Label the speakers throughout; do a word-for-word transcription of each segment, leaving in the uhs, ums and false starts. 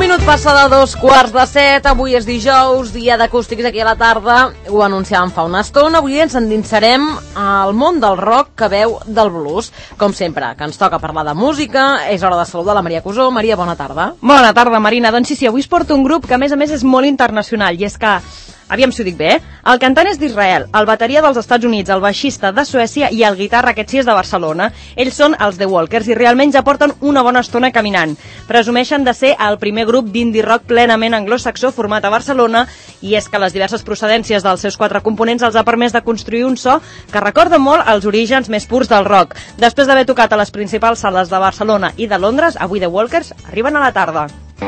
Speaker 1: minut passa de dos quarts de set, avui és dijous, dia d'acústics aquí a la tarda, ho anunciàvem fa una estona, avui ens endinsarem al món del rock que veu del blues. Com sempre, que ens toca parlar de música, és hora de saludar la Maria Cusó. Maria, bona tarda.
Speaker 2: Bona tarda, Marina. Doncs sí, sí, avui es porta un grup que a més a més és molt internacional, i és que, aviam si ho dic bé, eh? El cantant és d'Israel, el bateria dels Estats Units, el baixista de Suècia i el guitarra, aquest sí, és de Barcelona. Ells són els The Walkers i realment ja porten una bona estona caminant. Presumeixen de ser el primer grup d'indie rock plenament anglosaxó format a Barcelona, i és que les diverses procedències dels seus quatre components els ha permès de construir un so que recorda molt els orígens més purs del rock. Després d'haver tocat a les principals sales de Barcelona i de Londres, avui The Walkers arriben a la tarda.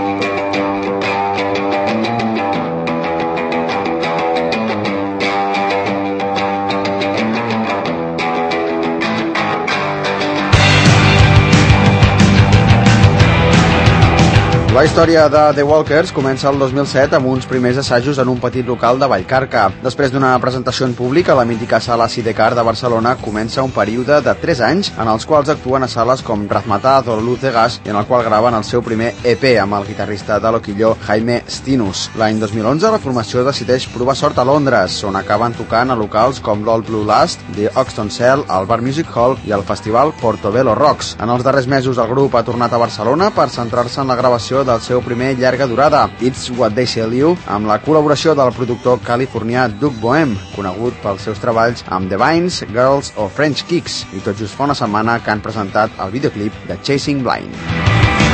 Speaker 3: La història de The Walkers comença el dos mil set amb uns primers assajos en un petit local de Vallcarca. Després d'una presentació en públic a la mítica sala Sidecar de Barcelona, comença un període de tres anys en els quals actuen a sales com Razmataz o Luz de Gas i en el qual graven el seu primer E P amb el guitarrista de Loquillo, Jaime Stinus. L'any dos mil onze la formació decideix provar sort a Londres, on acaben tocant a locals com l'Old Blue Lust, The Oxton Cell, el Bar Music Hall i el festival Portobello Rocks. En els darrers mesos el grup ha tornat a Barcelona per centrar-se en la gravació del seu primer llarga durada, It's What They Sell You, amb la col·laboració del productor californià Doug Boehm, conegut pels seus treballs amb The Vines, Girls o French Kicks, i tot just fa una setmana que han presentat el videoclip de Chasing Blind.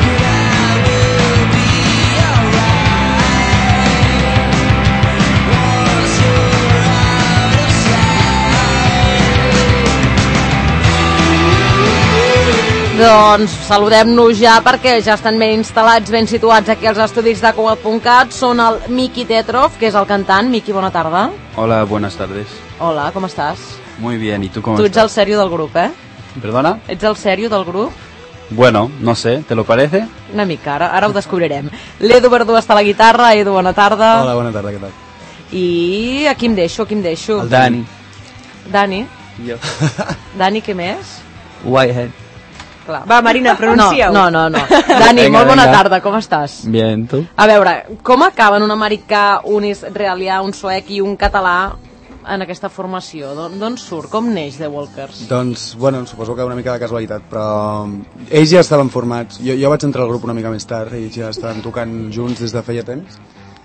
Speaker 1: Doncs saludem-nos ja perquè ja estan ben instal·lats, ben situats aquí als estudis de Cugat punt cat. Són el Miki Tetrov, que és el cantant. Miki, bona tarda.
Speaker 4: Hola, buenas tardes.
Speaker 1: Hola, com estàs?
Speaker 4: Muy bien, ¿y tú cómo
Speaker 1: tu
Speaker 4: estás?
Speaker 1: Tu ets el sèrio del grup, eh?
Speaker 4: ¿Perdona?
Speaker 1: Ets el sèrio del grup?
Speaker 4: Bueno, no sé, ¿te lo parece?
Speaker 1: Una mica, ara, ara ho descobrirem. L'Edu Verdú està a la guitarra. Edu, bona tarda.
Speaker 5: Hola, bona tarda, què tal?
Speaker 1: I aquí em deixo, aquí em deixo.
Speaker 4: El Dani.
Speaker 1: Dani?
Speaker 4: Jo.
Speaker 1: Dani, què més?
Speaker 4: Whitehead.
Speaker 1: Clar.
Speaker 2: Va, Marina, pronuncieu.
Speaker 1: No, no, no. no. Dani, venga, molt bona venga. Tarda, com estàs?
Speaker 4: Bien, tu?
Speaker 1: A veure, com acaben un americà, un israelià, un suec i un català en aquesta formació? D'on surt? Com neix The Walkers?
Speaker 5: Doncs, bueno, suposo que una mica de casualitat, però ells ja estaven formats. Jo, jo vaig entrar al grup una mica més tard, ells ja estaven tocant junts des de feia temps.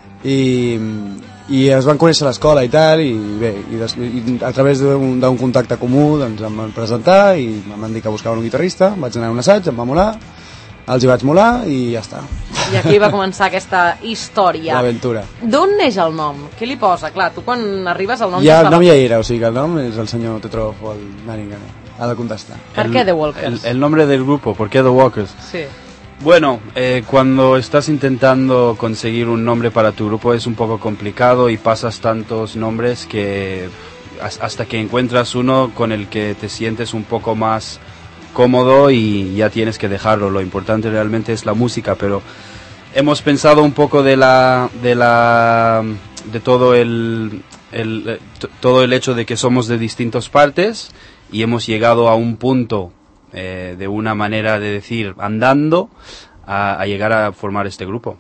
Speaker 5: I, i es van conèixer a l'escola i tal, i bé, i, des, i a través d'un contacte comú doncs em van presentar i em van dir que buscaven un guitarrista, vaig anar a un assaig, em va molar, els hi vaig molar i ja està.
Speaker 1: I aquí va començar aquesta història.
Speaker 5: L'aventura.
Speaker 1: D'on neix el nom? Què li posa? Clar, tu quan arribes el nom...
Speaker 5: Ja, el nom ja era, o sigui que el nom és el senyor Tetrov o el Dani, ha de contestar.
Speaker 1: ¿Per qué The Walkers?
Speaker 4: El, el nombre del grupo, ¿por qué The Walkers?
Speaker 1: Sí.
Speaker 4: Bueno, eh, cuando estás intentando conseguir un nombre para tu grupo es un poco complicado y pasas tantos nombres que hasta que encuentras uno con el que te sientes un poco más cómodo y ya tienes que dejarlo. Lo importante realmente es la música, pero hemos pensado un poco de la de la de todo el, el todo el hecho de que somos de distintas partes y hemos llegado a un punto Eh, de una manera de decir andando a, a llegar a formar este grupo.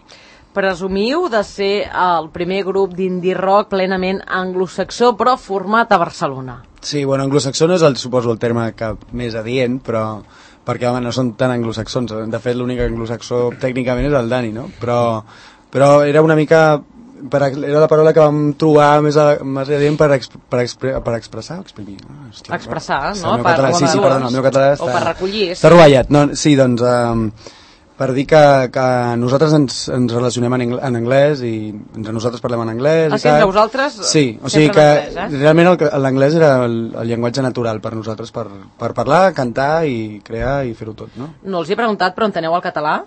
Speaker 1: Presumiu de ser el primer grup d'indie rock plenament anglosaxó però format a Barcelona.
Speaker 5: Sí, bueno, anglosaxó no és el, suposo el terme que més adient, però perquè home, no són tan anglosaxons. De fet l'únic anglosaxó tècnicament és el Dani, no? Però, però era una mica per, era la paraula que vam trobar més, a, més adient per, exp, per, expre, per expressar o exprimir. Oh, hòstia,
Speaker 1: expressar,
Speaker 5: no?
Speaker 1: no?
Speaker 5: Per, català, sí, sí, perdona, el meu català està...
Speaker 1: O per recollir.
Speaker 5: Està rovellat. No, sí, doncs... Um, per dir que, que nosaltres ens, ens relacionem en, en anglès i entre nosaltres parlem en anglès.
Speaker 1: Ah,
Speaker 5: i tal.
Speaker 1: entre vosaltres
Speaker 5: sí, o sigui que
Speaker 1: anglès, eh?
Speaker 5: realment l'anglès era el, el llenguatge natural per nosaltres per, per parlar, cantar i crear i fer-ho tot, no?
Speaker 1: No els he preguntat, però enteneu el català?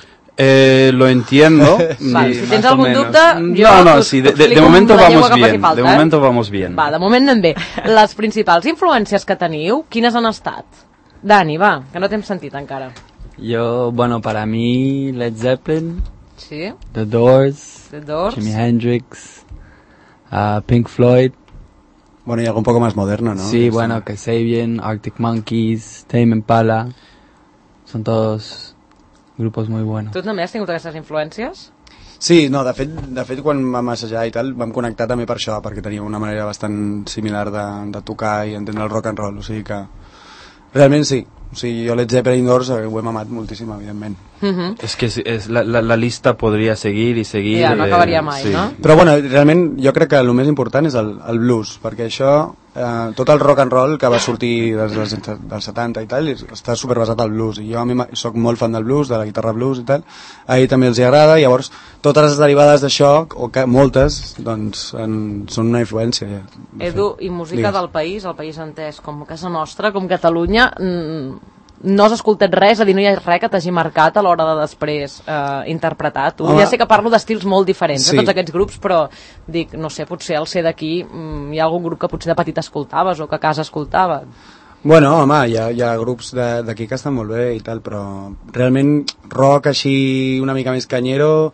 Speaker 4: Eh, lo entiendo.
Speaker 1: Vale, si tens algun dubte, jo
Speaker 4: no, no, sí, de, de, de momento vamos bien. Falta, de momento eh? vamos bien.
Speaker 1: Va, de moment anem bé. Les principals influències que teniu, quines han estat? Dani, va, que no t'hem sentit encara.
Speaker 6: Yo, bueno, para mí, Led Zeppelin,
Speaker 1: sí.
Speaker 6: The Doors,
Speaker 1: The Doors,
Speaker 6: Jimi Hendrix, uh, Pink Floyd.
Speaker 5: Bueno, y algo un poco más moderno, ¿no?
Speaker 6: Sí, bueno, Kasabian, Arctic Monkeys, Tame Impala, son todos grupos muy buenos.
Speaker 1: Tu també has tingut aquestes influències?
Speaker 5: Sí, no, de fet, de fet quan vam assajar i tal, vam connectar també per això, perquè teníem una manera bastant similar de, de tocar i entendre el rock and roll, o sigui que realment sí, o sigui, jo Led Zeppelin Doors ho hem amat moltíssim, evidentment.
Speaker 1: Uh-huh.
Speaker 4: Es que es, es, la, la, la lista podria seguir i seguir.
Speaker 1: Ja, no acabaria
Speaker 4: eh,
Speaker 1: mai,
Speaker 4: sí.
Speaker 1: no?
Speaker 5: Però bueno, realment jo crec que el més important és el, el blues, perquè això, eh, tot el rock and roll que va sortir des, des, dels setanta i tal, està superbasat al blues, i jo a mi soc molt fan del blues, de la guitarra blues i tal, a ell també els hi agrada, i llavors totes les derivades d'això, o que moltes, doncs en, són una influència. Ja.
Speaker 1: Edu, i música
Speaker 5: Digues.
Speaker 1: del país, el país entès com casa nostra, com Catalunya, mm, no has escoltat res, és a dir, no hi ha res que t'hagi marcat a l'hora de després eh, interpretar. Tu
Speaker 5: Home,
Speaker 1: ja sé que parlo d'estils molt diferents,
Speaker 5: sí.
Speaker 1: de tots aquests grups, però dic, no sé, potser al ser d'aquí mm, hi ha algun grup que potser de petit escoltaves o que a casa escoltava.
Speaker 5: Bueno, home, hi ha, hi ha grups de- d'aquí que estan molt bé i tal, però realment rock així una mica més canyero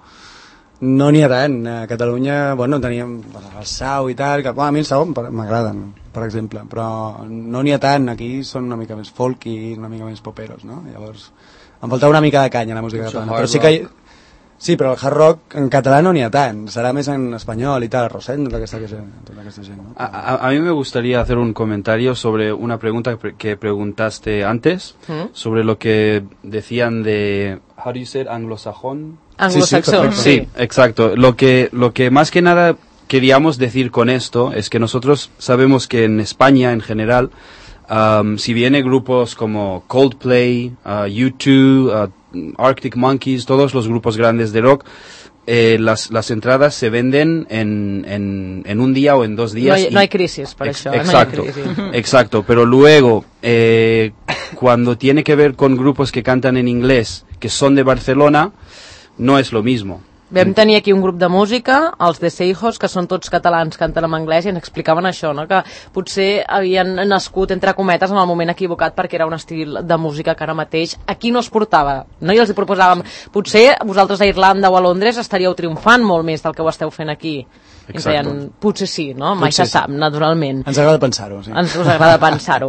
Speaker 5: no n'hi ha tant. A Catalunya, bueno, teníem el Sau i tal, que bueno, a mi el Sau m'agraden, per exemple, però no n'hi ha tant. Aquí són una mica més folky, una mica més poperos, no? Llavors, em falta una mica de canya a la música
Speaker 4: Mucho
Speaker 5: catalana.
Speaker 4: hard
Speaker 5: Però sí que... Sí, però el hard rock en català no n'hi ha tant, serà més en espanyol i tal, Rosent, tota aquesta, tota aquesta gent, no?
Speaker 4: A, a, a mí me gustaría hacer un comentario sobre una pregunta que, pre- que preguntaste antes,
Speaker 1: ¿Mm?
Speaker 4: sobre lo que decían de, how do you say it, anglosajón.
Speaker 1: Anglosaxó,
Speaker 5: perfecto.
Speaker 4: Sí, exacto. Lo que, lo que más que nada queríamos decir con esto es que nosotros sabemos que en España en general, um, si viene grupos como Coldplay, uh, U dos, uh, Arctic Monkeys, todos los grupos grandes de rock, eh, las, las entradas se venden en, en, en un día o en dos
Speaker 1: No
Speaker 4: días.
Speaker 1: hi,
Speaker 4: y-
Speaker 1: no hi crisis, per
Speaker 4: Ex-
Speaker 1: això. eh?
Speaker 4: Exacto,
Speaker 1: No hi ha crisis.
Speaker 4: exacto. Pero luego, eh, cuando tiene que ver con grupos que cantan en inglés, que son de Barcelona, no es lo mismo.
Speaker 1: Vam tenir aquí un grup de música, els de Seijos, que són tots catalans, canten en anglès, i ens explicaven això, no? Que potser havien nascut, entre cometes, en el moment equivocat, perquè era un estil de música que ara mateix aquí no es portava. No? I els hi proposàvem, potser vosaltres a Irlanda o a Londres estaríeu triomfant molt més del que ho esteu fent aquí. I ens
Speaker 4: Exacto.
Speaker 1: deien, potser sí, no? Mai
Speaker 5: Potser
Speaker 1: se sap, naturalment.
Speaker 5: Ens agrada pensar-ho, sí.
Speaker 1: Ens us agrada pensar-ho.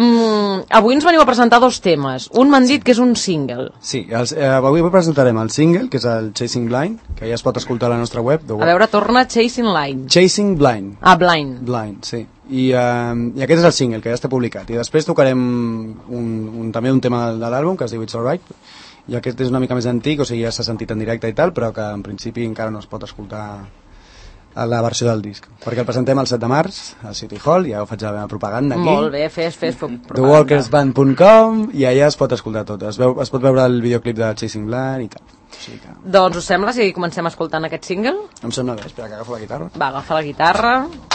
Speaker 1: Mm, avui ens veniu a presentar dos temes. Un m'han dit que és un single.
Speaker 5: Sí, els, eh, avui presentarem el single, que és el Chasing Blind, que ja es pot escoltar a la nostra web.
Speaker 1: A veure, torna Chasing Line.
Speaker 5: Chasing Blind.
Speaker 1: Ah, Blind.
Speaker 5: Blind, sí. I, uh, I aquest és el single, que ja està publicat. I després tocarem un, un, també un tema de l'àlbum, que es diu It's Alright. I aquest és una mica més antic, o sigui, ja s'ha sentit en directe i tal, però que en principi encara no es pot escoltar a la versió del disc. Perquè el presentem el set de març a City Hall, ja ho faig la meva propaganda aquí.
Speaker 1: Molt bé, fes, fes.
Speaker 5: the walkers band punt com, i allà es pot escoltar tot. Es, veu, es pot veure el videoclip de Chasing Blind i tal. O sigui que...
Speaker 1: Doncs us sembla si comencem escoltant aquest single?
Speaker 5: Em sembla bé, espera que agafo la guitarra.
Speaker 1: Va, agafa la guitarra.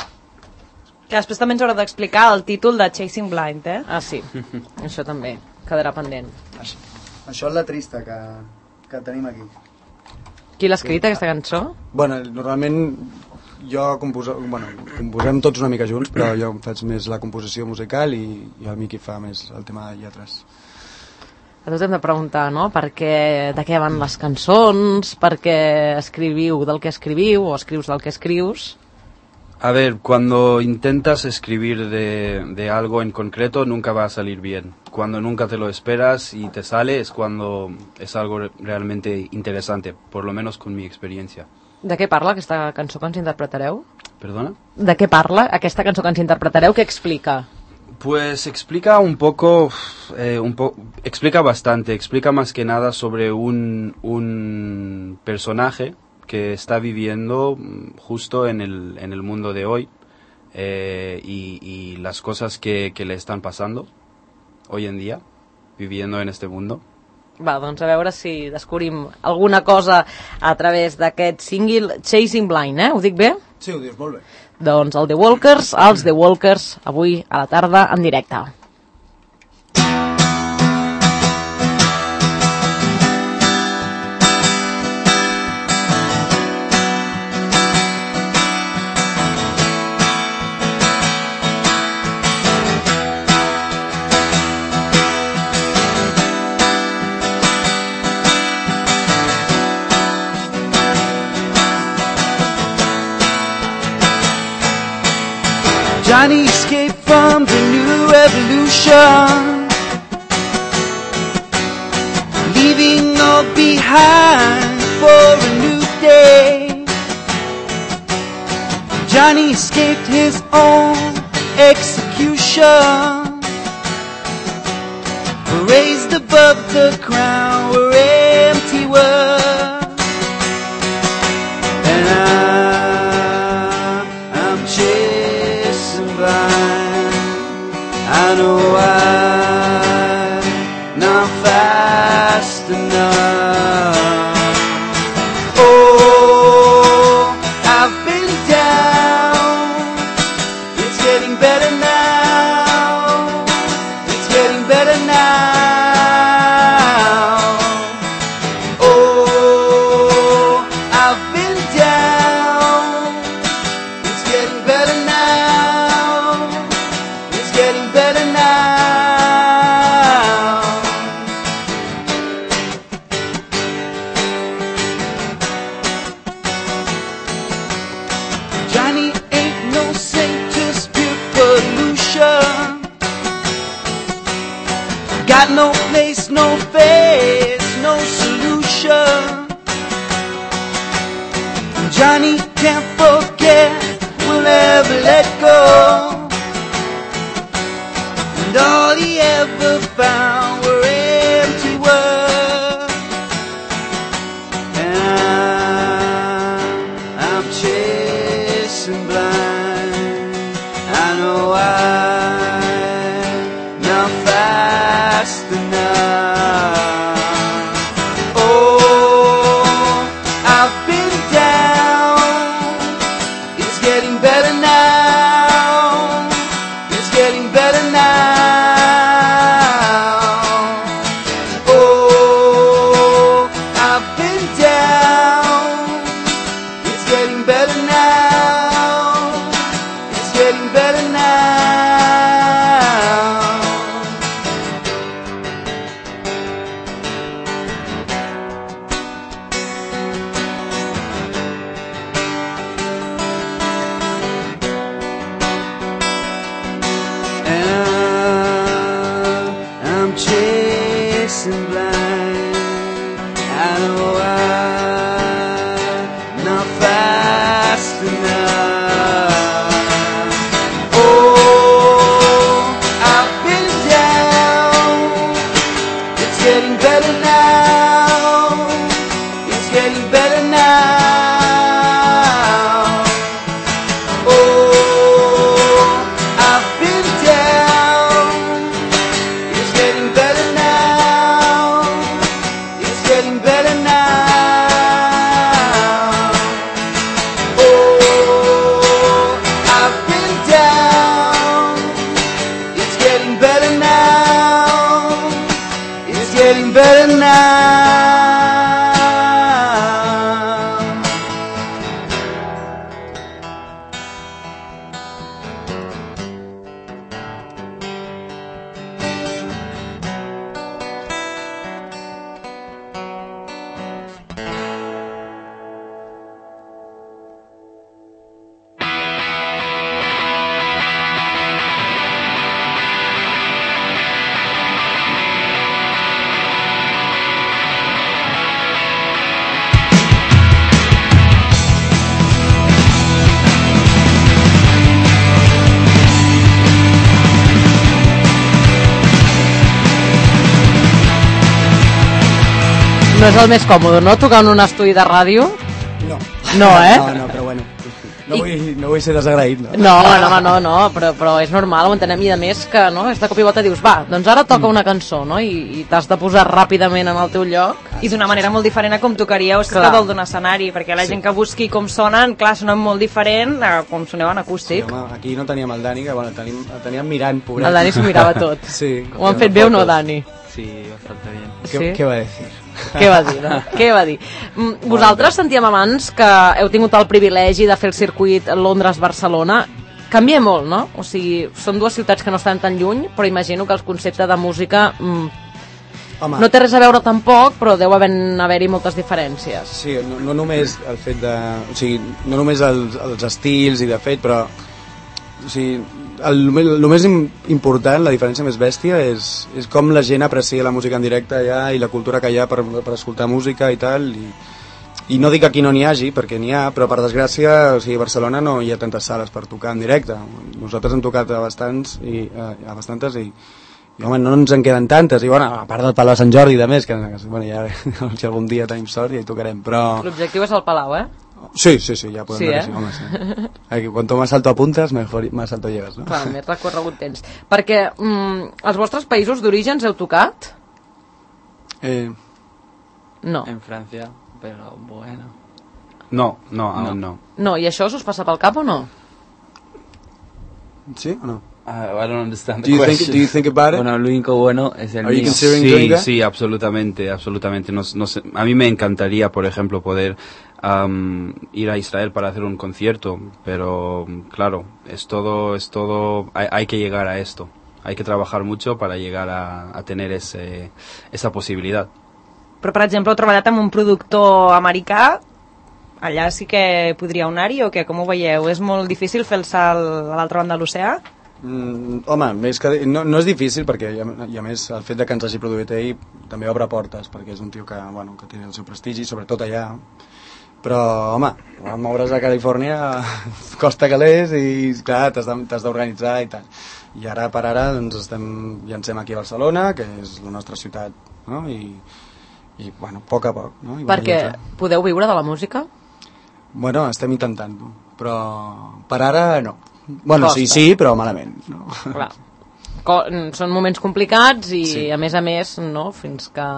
Speaker 2: Que després també ens haurà d'explicar el títol de Chasing Blind, eh?
Speaker 1: Ah, sí, això també quedarà pendent.
Speaker 5: Això, això és la trista que, que tenim aquí.
Speaker 1: Qui l'ha escrit, aquesta cançó?
Speaker 5: Bueno, normalment jo composo, bueno, composem tots una mica junts, però jo faig més la composició musical i, i el Miqui fa més el tema de lletres.
Speaker 1: A tots hem de preguntar, no? Per què, de què van les cançons, per què escriviu del que escriviu, o escrius del que escrius.
Speaker 4: A ver, cuando intentas escribir de, de algo en concreto nunca va a salir bien. Cuando nunca te lo esperas y te sale es cuando es algo re- realmente interesante, por lo menos con mi experiencia.
Speaker 1: De què parla aquesta cançó que ens interpretareu?
Speaker 4: ¿Perdona?
Speaker 1: De què parla aquesta cançó que ens interpretareu? Què explica?
Speaker 4: Pues explica un poco, eh, un po- explica bastante, explica más que nada sobre un, un personaje que está viviendo mm, justo en el, en el mundo de hoy eh, y, y las cosas que, que le están pasando hoy en día, viviendo en este mundo.
Speaker 1: Va, doncs a veure si descobrim alguna cosa a través d'aquest single Chasing Blind, eh? Ho dic bé?
Speaker 5: Sí, ho dius molt bé.
Speaker 1: Doncs el The Walkers, els The Walkers, avui a la tarda en directe.
Speaker 7: Johnny escaped from the new revolution, leaving leaving all behind for a new day. Johnny escaped his own execution, raised above the crown where empty were, and I, I'm chasing blind. I know I'm not fast enough. Oh, I've been down. It's getting better now. It's getting better now. Oh, I've been down. It's getting better now. It's getting better now. Johnny ain't no saint to spew pollution. Got no place, no face, no solution. Johnny can't forget, will never let go. And all he ever found were empty words. And I'm, I'm chasing blind. I know I'm not fast enough. Oh, I've been down. It's getting better now. It's getting better now. Oh, I've been down. It's getting better now. It's getting better now. And I'm chasing blind. I know I'm not fast enough. Oh, I've been down. It's getting better now. It's getting better now. Oh, I've been down. It's getting better now. It's getting better now. Oh, I've been down. It's getting better now. It's getting better now.
Speaker 1: No és el més còmode, no? Tocar en un estudi de ràdio?
Speaker 5: No.
Speaker 1: No, eh?
Speaker 5: No, no, però bueno. No vull, no vull ser desagraït, no?
Speaker 1: No, no, no, no, però, però és normal, ho entenem, i a més que, no, és de cop i volta dius, va, doncs ara toca una cançó, no? I, i t'has de posar ràpidament en el teu lloc.
Speaker 2: I d'una manera molt diferent a com tocaríeu
Speaker 1: Clar.
Speaker 2: dalt d'un escenari, perquè la gent que busqui com sonen, clar, sonen molt diferent a com soneu en
Speaker 5: Sí,
Speaker 2: acústic.
Speaker 5: home, aquí no teníem el Dani, que bueno, tenim, el teníem mirant, pobret.
Speaker 1: El Dani s'ho mirava tot.
Speaker 5: Sí.
Speaker 1: Ho han fet bé o no, Dani?
Speaker 6: Sí, bastante bien.
Speaker 5: Què,
Speaker 1: Sí?
Speaker 5: què va dir?
Speaker 1: Què va dir, no? Què va dir? Mm, Vosaltres sentíem abans que heu tingut el privilegi de fer el circuit Londres-Barcelona. Canvia molt, no? O sigui, són dues ciutats que no estan tan lluny, però imagino que el concepte de música mm,
Speaker 5: Home,
Speaker 1: no té res a veure tampoc, però deu haver- haver-hi moltes diferències.
Speaker 5: sí, no, no només el fet de... O sigui, no només els, els estils i de fet, però... O sigui, el, el més important, la diferència més bèstia és, és com la gent aprecia la música en directe allà i la cultura que hi ha per, per escoltar música i tal, i, i no dic que aquí no n'hi hagi, perquè n'hi ha, però per desgràcia, o sigui, a Barcelona no hi ha tantes sales per tocar en directe. Nosaltres hem tocat a bastants i a, a bastantes i, i home, no ens en queden tantes, i bueno, a part del Palau de Sant Jordi i de més, que bueno, ja, si algun dia tenim sort ja hi tocarem, però...
Speaker 1: L'objectiu és el Palau, eh?
Speaker 5: Sí, sí, sí, ja podem
Speaker 1: sí,
Speaker 5: veure,
Speaker 1: eh?
Speaker 5: sí, home, sí. Aquí, cuanto más alto apuntes, mejor, más alto llegas, no?
Speaker 1: Clar, més recorregut tens. Perquè mm, els vostres països d'orígens heu tocat?
Speaker 5: Eh...
Speaker 1: No.
Speaker 6: En Francia, pero bueno.
Speaker 4: No, no, aún no.
Speaker 1: No, i això us passa pel cap o no?
Speaker 5: Sí o no?
Speaker 6: Uh, I don't understand the
Speaker 5: do you
Speaker 6: question.
Speaker 5: Think, do you think about it?
Speaker 6: Bueno, lo único bueno es el
Speaker 5: Are you
Speaker 6: mío.
Speaker 5: considering doing
Speaker 4: Sí,
Speaker 5: that?
Speaker 4: sí, absolutamente, absolutamente. No, no sé, a mí me encantaría, por ejemplo, poder um, ir a Israel para hacer un concierto, pero claro, es todo, es todo, hay, hay que llegar a esto. Hay que trabajar mucho para llegar a, a tener ese, esa posibilidad.
Speaker 2: Però, per exemple, heu treballat amb un productor americà, allà sí que podríeu anar-hi o què? Com ho veieu? És molt difícil fer el salt a l'altra banda de l'oceà?
Speaker 5: Mm, home, més que, no, no és difícil perquè i a, i a més el fet de que ens hagi produït ell també obre portes perquè és un tio que, bueno, que té el seu prestigi sobretot allà, però home, moure's a Califòrnia costa calés i clar, t'has d'organitzar i tal, i ara per ara doncs estem, llancem aquí a Barcelona que és la nostra ciutat, no? I, i bueno, a poc a poc, no? I
Speaker 1: Perquè podeu viure de la música?
Speaker 5: Bueno, estem intentant-ho, però per ara no. Bueno,
Speaker 1: Costa.
Speaker 5: sí, sí, però malament. No?
Speaker 1: Clar. Co són moments complicats i, sí. a més a més, no, fins que...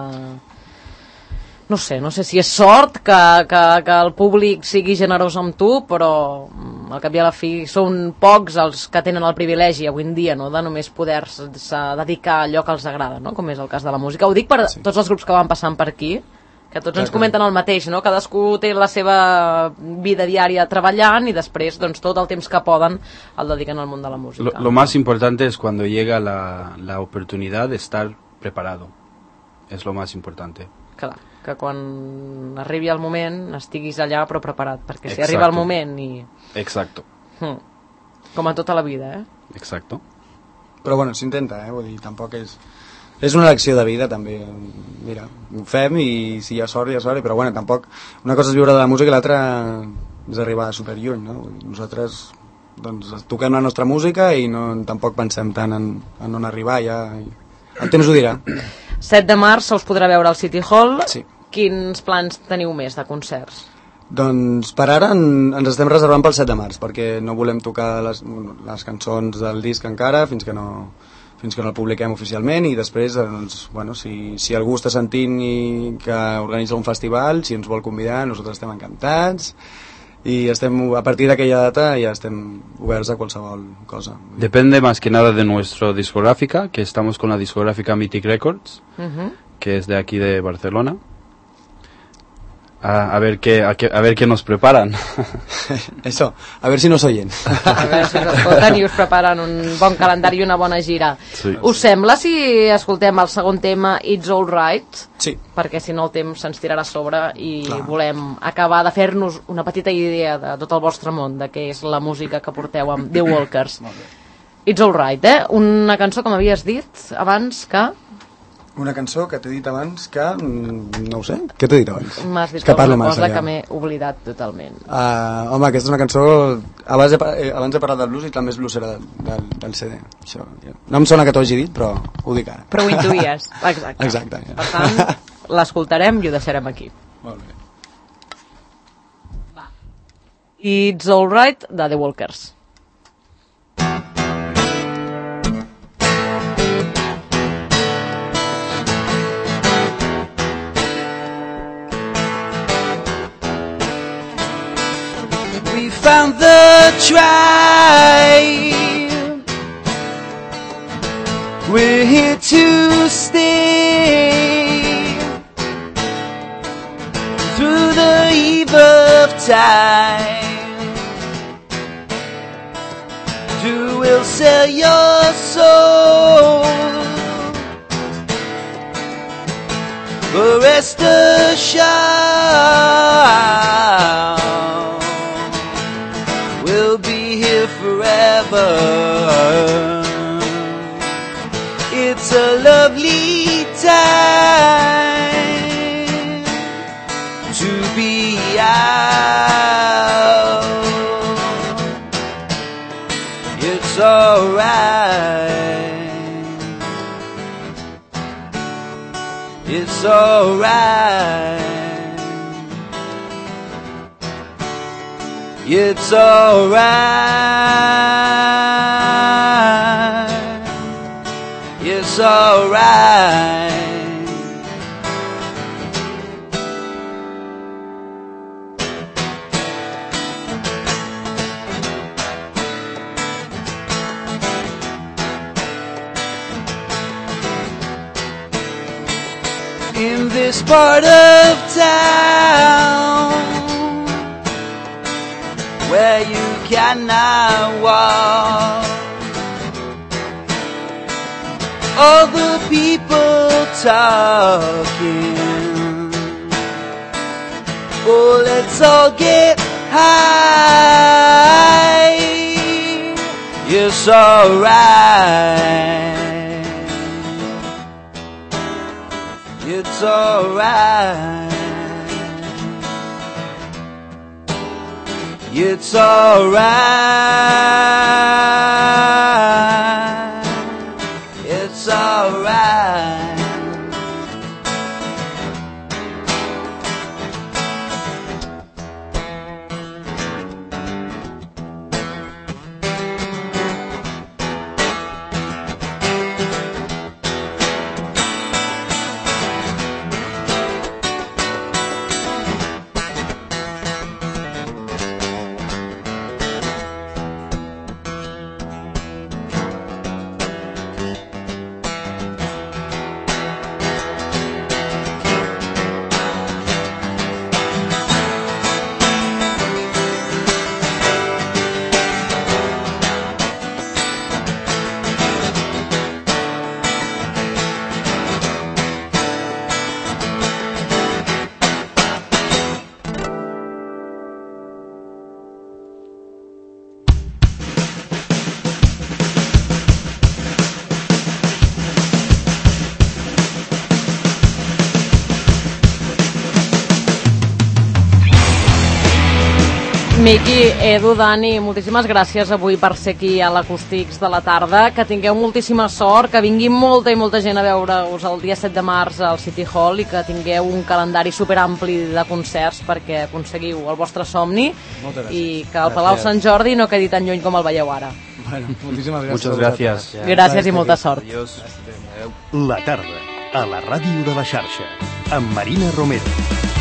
Speaker 1: No sé, no sé si és sort que, que, que el públic sigui generós amb tu, però al cap i a la fi són pocs els que tenen el privilegi avui en dia, no?, de només poder-se dedicar a allò que els agrada, no?, com és el cas de la música. Ho dic per sí. tots els grups que van passant per aquí, que tots Exacte. Ens comenten el mateix, no? Cadascú té la seva vida diària treballant i després doncs, tot el temps que poden el dediquen al món de la música.
Speaker 4: Lo, lo más importante es cuando llega la, la oportunidad de estar preparado. Es lo más importante.
Speaker 1: Clar, que quan arribi el moment estiguis allà però preparat, perquè si
Speaker 4: Exacto.
Speaker 1: arriba el moment i...
Speaker 4: Exacto.
Speaker 1: Hm. Com a tota la vida, eh?
Speaker 4: Exacto.
Speaker 5: Però bueno, s'intenta, eh? Vull dir, tampoc és... És una elecció de vida, també. Mira, ho fem i si hi ha sort, hi ha sort, però bueno, tampoc... Una cosa és viure de la música i l'altra és arribar superlluny, no? Nosaltres doncs, toquem la nostra música i no, tampoc pensem tant en, en on arribar, ja... El temps ho dirà.
Speaker 1: set de març us podrà veure al City Hall.
Speaker 5: Sí.
Speaker 1: Quins plans teniu més de concerts?
Speaker 5: Doncs per ara en, ens estem reservant pel set de març, perquè no volem tocar les, les cançons del disc encara, fins que no... fins que no el publiquem oficialment i després doncs, bueno, si, si algú està sentint i que organitza un festival, si ens vol convidar nosaltres estem encantats y estem, a partir d'aquella data ja estem oberts a qualsevol cosa.
Speaker 4: Depende más que nada de nuestra discográfica, que estamos con la discográfica Mythic Records, uh-huh. que es de aquí de Barcelona. A, a ver qué a, a ver qué nos preparan.
Speaker 5: Eso, a ver si nos oyen.
Speaker 1: A veure si us escolten i us preparen un bon calendari i una bona gira.
Speaker 4: Sí.
Speaker 1: Us sembla si escoltem el segon tema, It's All Right?
Speaker 5: Sí.
Speaker 1: Perquè si no el temps se'ns tirarà a sobre i
Speaker 5: Clar.
Speaker 1: volem acabar de fer-nos una petita idea de tot el vostre món, de què és la música que porteu amb The Walkers. It's All Right, eh? Una cançó, com havies dit abans, que...
Speaker 5: Una cançó que t'he dit abans que... no ho sé, què t'he dit abans?
Speaker 1: M'has dit
Speaker 5: que
Speaker 1: alguna
Speaker 5: massa,
Speaker 1: cosa
Speaker 5: ja.
Speaker 1: que m'he oblidat totalment.
Speaker 5: Uh, home, aquesta és una cançó... Abans he, eh, abans he parlat del blues i també és bluesera del, del, del C D. Això, ja. No em sona que t'ho hagi dit, però ho dic ara.
Speaker 2: Però ho intuïes.
Speaker 1: Exacte.
Speaker 5: Exacte, ja.
Speaker 1: Per tant, l'escoltarem i ho deixarem aquí.
Speaker 5: Molt bé.
Speaker 1: It's All Right, de The Walkers.
Speaker 7: Found the tribe. We're here to stay through the eve of time. You will sell your soul, but rest assured we'll be here forever. forever. It's a lovely time to be out. It's alright. It's alright. It's alright. It's alright. In this part of town where you cannot walk, all the people talking. Oh, let's all get high. It's alright. It's alright. It's alright. It's alright.
Speaker 1: Miqui, Edu, Dani, moltíssimes gràcies avui per ser aquí a l'Acústics de la tarda, que tingueu moltíssima sort, que vingui molta i molta gent a veure-us el dia set de març al City Hall i que tingueu un calendari superampli de concerts perquè aconseguiu el vostre somni i que el Palau Sant Jordi no quedi tan lluny com el veieu ara.
Speaker 5: Bueno, moltíssimes gràcies.
Speaker 4: Muchas gracias.
Speaker 1: Gràcies i molta sort.
Speaker 4: Adiós.
Speaker 8: La tarda, a la ràdio de la xarxa, amb Marina Romero.